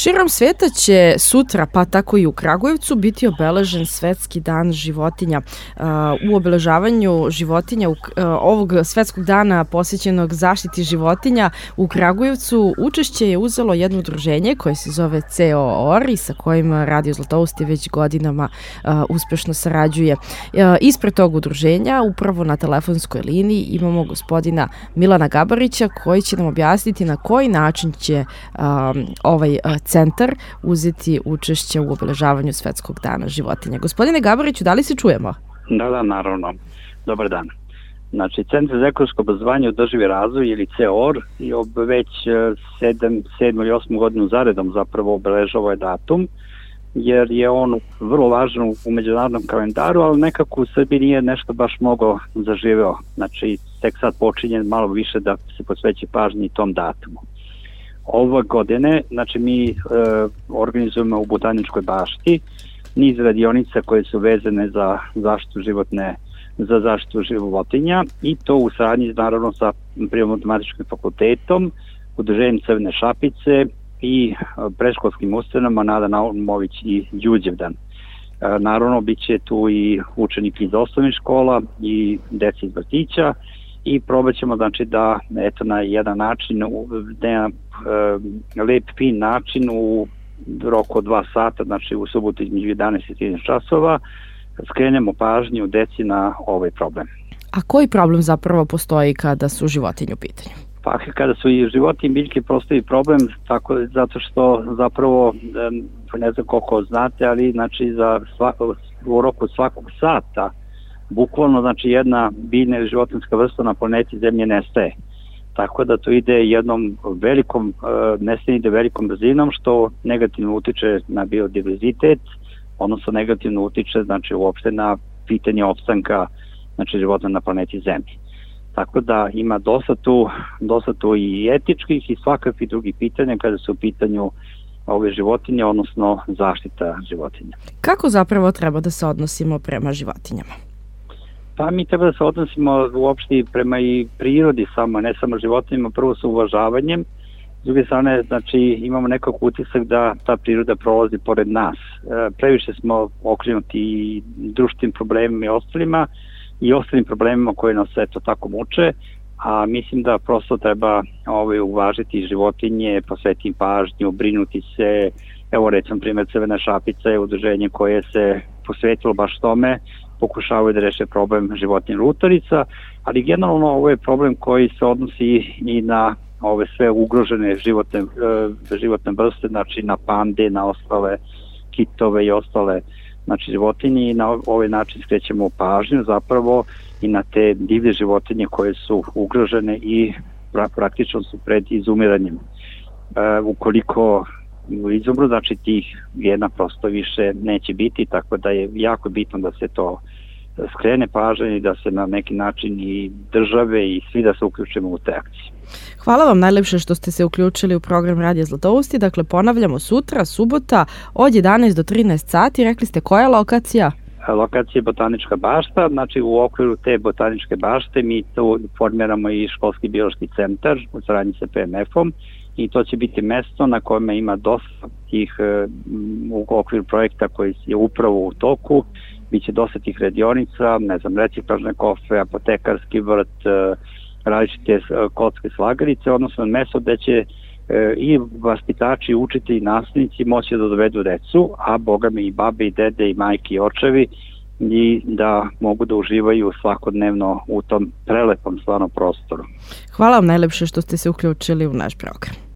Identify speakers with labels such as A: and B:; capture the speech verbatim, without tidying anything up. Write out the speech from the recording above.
A: Širom sveta će sutra, pa tako i u Kragujevcu, biti obeležen Svetski dan životinja. U obeležavanju životinja ovog Svetskog dana posvećenog zaštiti životinja u Kragujevcu učešće je uzelo jedno udruženje koje se zove C O R i sa kojim Radio Zlatousti već godinama uspešno sarađuje. Ispred tog udruženja, upravo na telefonskoj liniji, imamo gospodina Milana Gabarića koji će nam objasniti na koji način će ovaj centar uzeti učešće u obeležavanju Svetskog dana životinja. Gospodine Gabariću, da li se čujemo?
B: Da, da, naravno. Dobar dan. Znači, Centar za ekološko obrazovanje i održivi razvoj ili C O R je već sedam, sedmu ili osmu godinu zaredom zapravo obeležava ovaj datum, jer je on vrlo važan u međunarodnom kalendaru, ali nekako u Srbiji nije nešto baš mnogo zaživeo. Znači, tek sad počinje malo više da se posveći pažnji tom datumu. Ove godine, znači mi e, organizujemo u Botaničkoj bašti niz radionica koje su vezane za zaštitu životne, za zaštitu životinja i to u saradnji naravno sa Prirodno-matematičkim fakultetom, Udruženjem Crvene šapice i predškolskim ustanovama Nada Naumović i Đurđevdan. E, naravno, bit će tu i učeniki iz osnovnih škola i deci iz vrtića i probat ćemo znači, da eto, na jedan način, na e, lep, fin način u roku od dva sata, znači u subotu između jedanaest i trinaest časova, skrenemo pažnju deci na ovaj problem.
A: A koji problem zapravo postoji kada su životinje u pitanju?
B: Pa kada su i životinje i biljke postoji problem tako, zato što zapravo, ne znam koliko znate, ali znači za svako, u roku svakog sata bukvalno znači jedna biljna ili životinjska vrsta na planeti Zemlje nestaje. Tako da to ide jednom velikom, nestaje ide velikom brzinom što negativno utiče na biodiverzitet, odnosno negativno utiče znači uopšte na pitanje opstanka znači života na planeti Zemlji. Tako da ima dosta tu, dosta tu i etičkih i svakakvih drugih pitanja kada su u pitanju ove životinje, odnosno zaštita životinja.
A: Kako zapravo treba da se odnosimo prema životinjama?
B: Pa mi treba da se odnosimo uopšte prema i prirodi samo, ne samo životinjama, prvo sa uvažavanjem, s druge strane, znači imamo nekako utisak da ta priroda prolazi pored nas. E, previše smo okrenuti i društvenim problemima i ostalima i ostalim problemima koje nas eto tako muče, a mislim da prosto treba ovaj, uvažiti životinje, posvetiti im pažnju, brinuti se. Evo recimo primjer Crvena šapica je udruženje koje se posvetilo baš tome, pokušavaju da reše problem životinja lutalica, ali generalno ovo je problem koji se odnosi i na ove sve ugrožene životne, životne vrste, znači na pande, na ostale kitove i ostale znači životinje i na ovaj način skrećemo pažnju zapravo i na te divlje životinje koje su ugrožene i praktično su pred izumiranjem. E, ukoliko izumru, znači tih jedna prosto više neće biti, tako da je jako bitno da se to skrene pažnja i da se na neki način i države i svi da se uključimo u te akcije.
A: Hvala vam najlepše što ste se uključili u program Radija Zlatousti. Dakle, ponavljamo sutra, subota, od jedanaest do trinaest sati. Rekli ste koja lokacija?
B: Lokacija je Botanička bašta, znači u okviru te Botaničke bašte mi tu formiramo i školski biološki centar u saradnji sa P M F-om i to će biti mesto na kojem ima dosta tih u okviru projekta koji je upravo u toku. Biće dosta tih radionica, ne znam, reciklažne kofe, apotekarski vrt, različite kocke slagalice, odnosno mesto gde će i vaspitači, učitelji i nastavnici moći da dovedu decu, a bogami i babe i dede i majke i očevi i da mogu da uživaju svakodnevno u tom prelepom stvarno prostoru.
A: Hvala vam najlepše što ste se uključili u naš program.